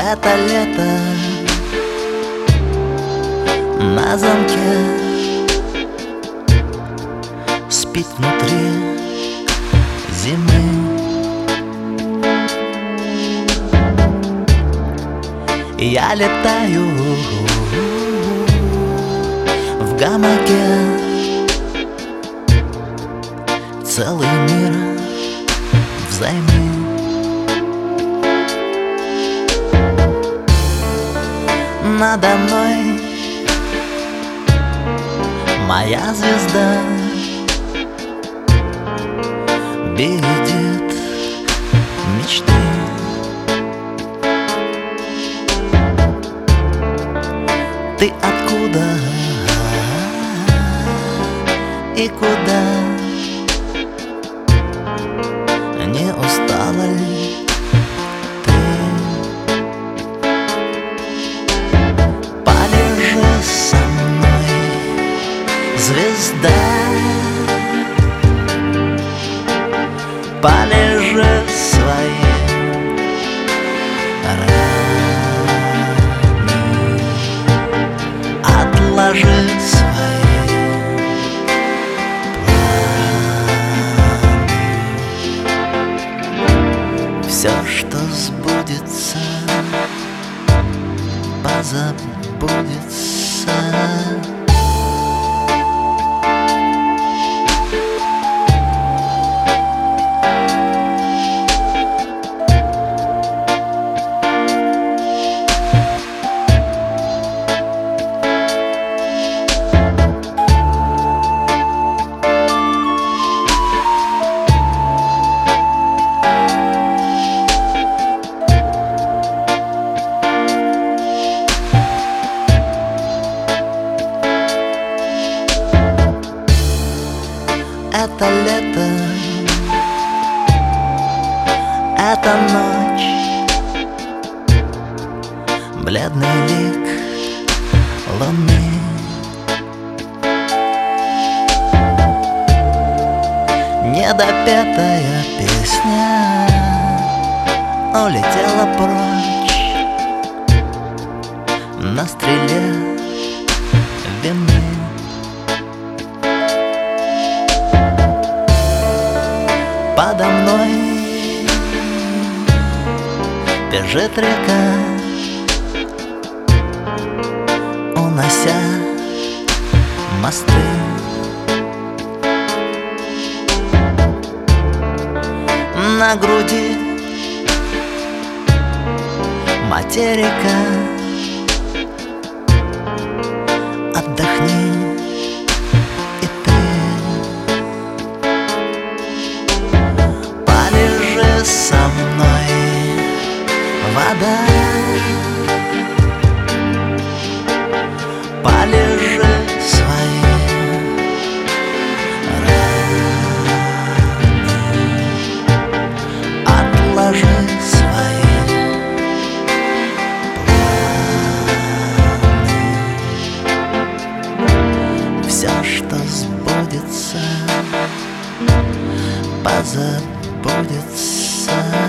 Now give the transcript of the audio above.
Это лето на замке спит внутри зимы. Я летаю в гамаке, целый мир взаймы. Надо мной моя звезда бередит мечты. Ты откуда и куда? Не устала ли ты? Полежи со мной, звезда, полежи своим раны, отложи свои планы. Все, что сбудется, позабудется. Это лето, это ночь, бледный лик луны. Недопетая песня улетела прочь на стреле вины. Подо мной бежит река, унося мосты. На груди материка, отдохни и ты. Со мной вода, полежи свои раны, отложи свои планы. Все, что сбудется, позабудется.